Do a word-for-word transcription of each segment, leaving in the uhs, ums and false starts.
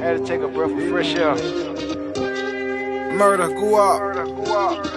Had to take a breath of fresh air. Murder, go up. Murder, go up.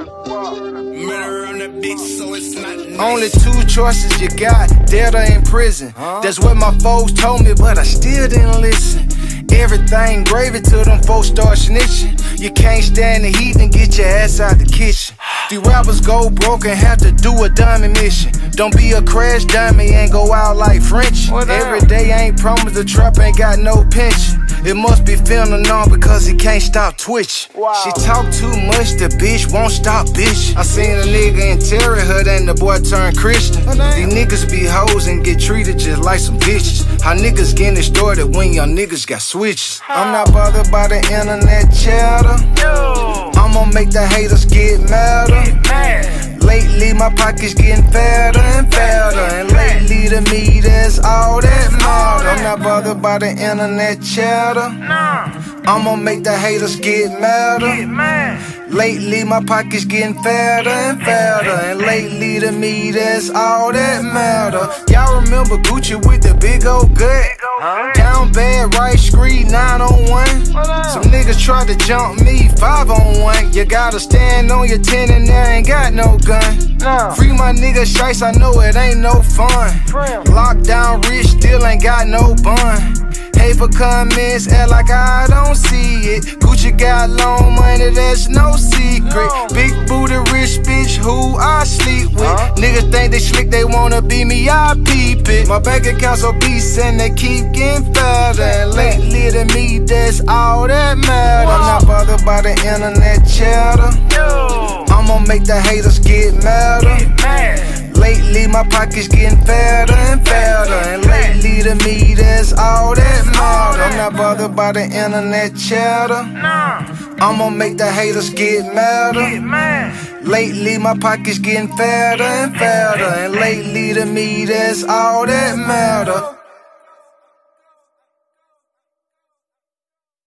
Murder on the beat, so it's not nice. Only two choices you got, dead or in prison. Huh? That's what my folks told me, but I still didn't listen. Everything gravy till them folks start snitching. You can't stand the heat and get your ass out the kitchen. These rappers go broke and have to do a diamond mission. Don't be a crash dummy and go out like French. Every day ain't promised, the trap ain't got no pension. It must be feeling on because he can't stop twitching. Wow. She talk too much, the bitch won't stop bitch. I seen a nigga interrogate her, then the boy turned Christian. These niggas be hoes and get treated just like some bitches. How niggas getting started when young niggas got switches. I'm not bothered by the internet chatter. Yo, I'ma make the haters get madder. get mad. Lately my pockets getting fatter and fatter, and lately to me that's all that matter. I'm not bothered by the internet chatter. Nah, I'ma make the haters get madder. get mad. Lately my pockets getting fatter and fatter, and lately to me that's all that matter. Y'all remember Gucci with the big old gut? Huh? Down bad, right street, nine on one. Some niggas tried to jump me, five on one. You gotta stand on your ten and there ain't got no gun. Nah, Free my nigga Shice, I know it ain't no fun. Trim. Lockdown rich, still ain't got no bun. Hate for comments, act like I don't see it. Gucci got long money, that's no secret. No. Big booty rich bitch who I sleep with. Huh? Niggas think they slick, they wanna be me, I peep it. My bank account so beast and they keep getting fatter. And lately to me, that's all that matters. I'm not bothered by the internet chatter. Yo, I'ma make the haters get madder. get mad. Lately my pockets getting fatter and fatter, and lately to me that's all that matter. I'm not bothered by the internet chatter. Nah, I'ma make the haters get get madder. mad. Lately my pockets getting fatter and fatter, and lately to me that's all that matter.